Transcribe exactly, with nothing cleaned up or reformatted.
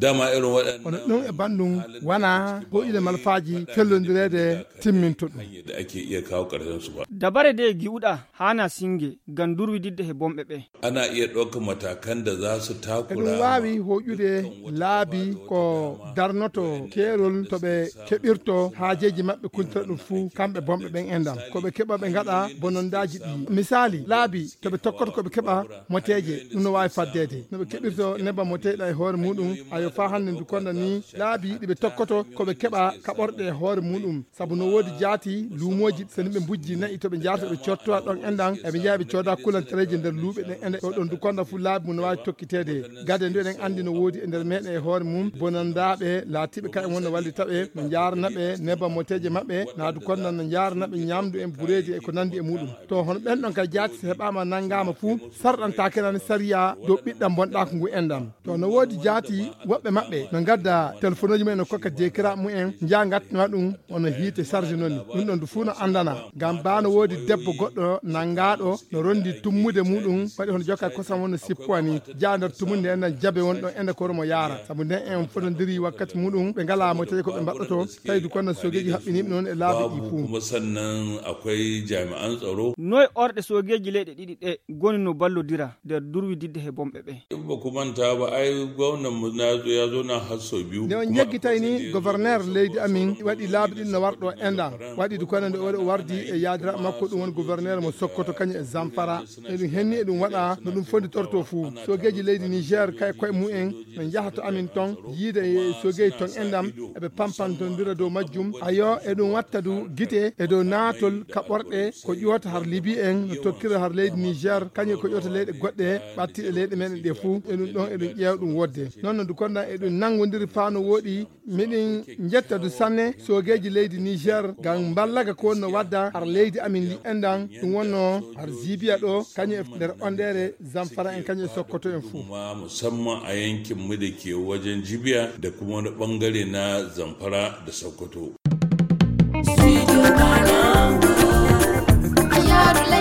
dama irin waɗannan ɗum e bandum wana ko ile malfaji fellondirede timmintoɗum da ake iya kawo ƙarshen su ba. Dabare de giuɗa hana singe gandur wididde he bomɓe ɓe. Ana iya ɗaukar matakan da za su takura. Ɗum wawi hoƴude laabi ko darnoto keerol to ɓe keɓirto haajeji maɓɓe kuntata ɗum fuu kamɓe bomɓe ɓen endan ko ɓe keɓa ɓe gaɗa bonondaji ɗi. Misali laabi to ɓe tokkoto ko ɓe keɓa moteje ɗum no wawi faddede no ɓe keɓirto nebba moteɗa e hoore muɗum ayo fa hande ndu konda ni laabi ɗiɓe tokkoto ko ɓe keɓa kaɓorɗe e hoore muɗum saabu no woodi jaati luumoji so ni ɓe bujji nayi to ɓe jarta ɓe cottowa ɗon endan eɓe jeeya ɓe cooda kulantereji nder luuɓe ɗen ende ɗo ɗon ndu konda fu laabi mum no wawi tokkitede gade ndu eɗen andi no woodi e nder meɗen e hoore mum bonandaɓe laatiɓe ka e wonno wallitaɓe no jaranaɓe nebba moteje maɓɓe naadu konda no jaranaɓe ñamdu en bureji e ko nandi e muɗum to hono ɓen ɗon ka jaati so heɓama naggama fuu sarɗantakenani sariya dow ɓiɗɗam bonɗa ko ngu endan to no woodi jaati woɓɓe maɓɓe no gadda téléphone uji mumen no kokka dekira mumen jaa gattima ɗum ono hiite charge noni ɗum ɗon du fuu no andana gam ba no woodi debbo goɗɗo nangaɗo no rondi tummude muɗum waɗi hono jokka kosam wonno sippoani jaa nder tumude enɗan jabe won ɗon ende koromo yaara saabu nden en fotodiri wakkati muɗum ɓe ngala moteje ko ɓe mbaɗɗoto tawi du konno sogeji haɓɓiniɓe noon e laabi ɗi fuu kuma sannan akwai jami'an tsaro noy orɗe sogeji leyɗe ɗiɗi ɗe goni no ballodira nder durwididde he bomɓe ɓe in ba ku manta ba ai gwamnan mu ya zo na har sau biyu ne on jeggitay ni gouverneur leydi amin waɗi laabi ɗin no warɗo enɗan waɗi du konno nde o wardi e yaadira makko ɗum woni gouverneur mo Sokoto kañum e Zamfara eɗum henni e ɗum waɗa no ɗum fondi torto fuu sogeji leydi Niger kay koye mumen no jahato amin ton yiide e sogeji ton endam eɓe pampantondira dow majjum ayo eɗum watta du guite e dow naatol kaɓorɗe ko ƴoota har Libi en no tokkira har leydi Niger kañum ko ƴoota leyɗe goɗɗe ɓattiɗe leyɗe meɗen ɗe fuu eɗum ɗon eɗum ƴeewa ɗum wodde noon no du konda eɗum nangodiri faano woɗi miɗin jetta du sanne sogeji leydi Niger gam ballaga ko wonno wadda har leydi amin li endan ɗum wonno har Zibiya ɗo kañum e nder onɗere Zamfara en kañum e Sokoto en fuu musamman a yankin mu da ke wajen Jibiya da kuma wani bangare na Zamfara da Sokoto.